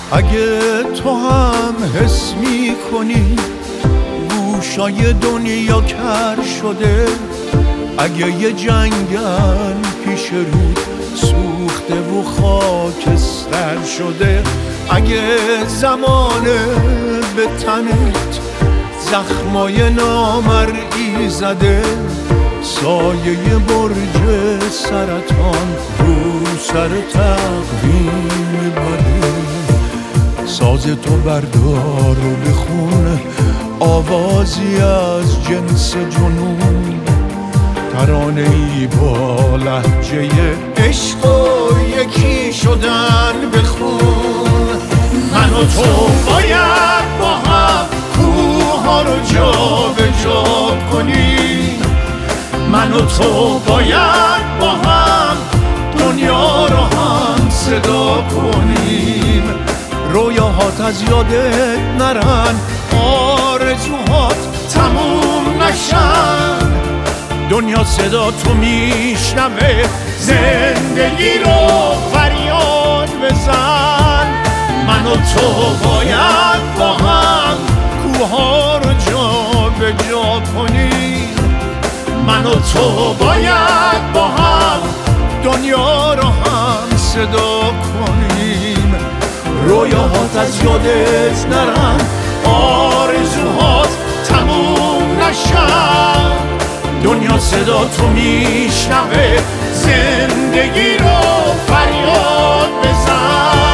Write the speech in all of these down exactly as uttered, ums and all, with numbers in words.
اگه تو هم حس میکنی گوشای دنیا کر شده، اگه یه جنگل پیش رود سوخته و خاکستر شده، اگه زمانه به تنت زخمای نامرئی زده، سایه برج سرطان رو سر تقویم بده، ساز تو بردار و بخون آوازی از جنس جنون، ترانه‌ای با لهجه عشق و یکی شدن بخون. من و تو باید با هم کوه ها رو جا به جا کنیم، من و تو باید با هم دنیا رو هم صدا کنیم. رویاهات از یادت نرن، آرزوهات تموم نشن، دنیا صدا تو میشنوه، زندگی رو فریاد بزن. من و تو باید با هم کوه ها رو جا به جا کنیم، من و تو باید با هم دنیا رو هم صدا کنیم. رویاهات از یادت نرن، آرزوهات تموم نشن، دنیا صدا تو میشنوه، زندگی رو فریاد بزن.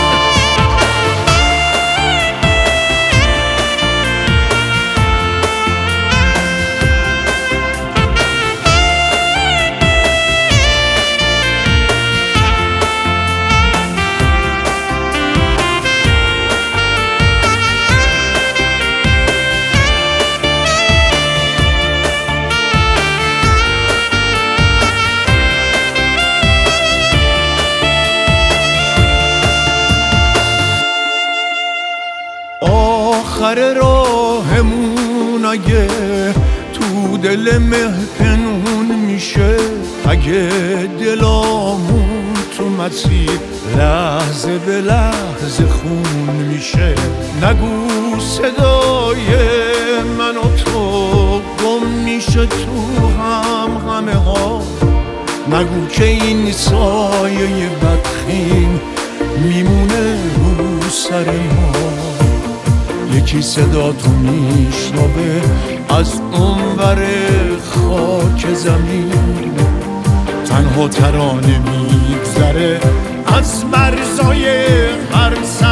آخر راهمون اگه تو دل مه پنهون میشه، اگه دلامون تو مسیر لحظه به لحظه خون میشه، نگو صدای من و تو گم میشه تو هم همه ها، نگو که این سایه بدخیم میمونه رو سر ما. یکی صدا تو میشنوه از اونور خاک زمین، تنها ترانه میگذره از مرزای هر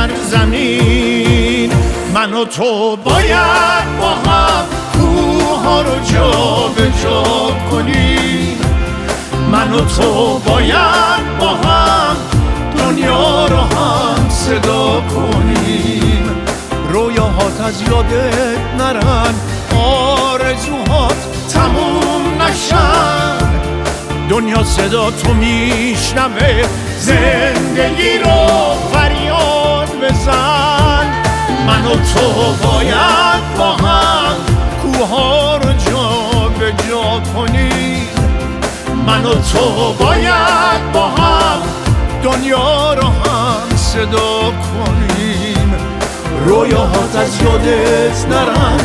سرزمین. من و تو باید با هم کوه ها رو جا به جا کنیم، من و تو باید با هم دنیا رو هم صدا کنیم. رویاهات از یادت نرن، آرزوهات تموم نشن، دنیا صدا تو میشنوه، زندگی رو فریاد بزن. من و تو باید با هم کوه ها رو جا به جا کنیم، من و تو باید با هم دنیا رو هم صدا کنیم. رویاهات از یادت نرن،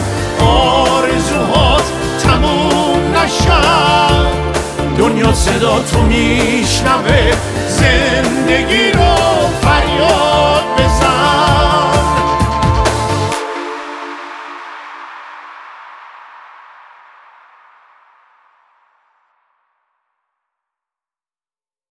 آرزوهات تموم نشن، دنیا صدا تو میشنوه، زندگی رو فریاد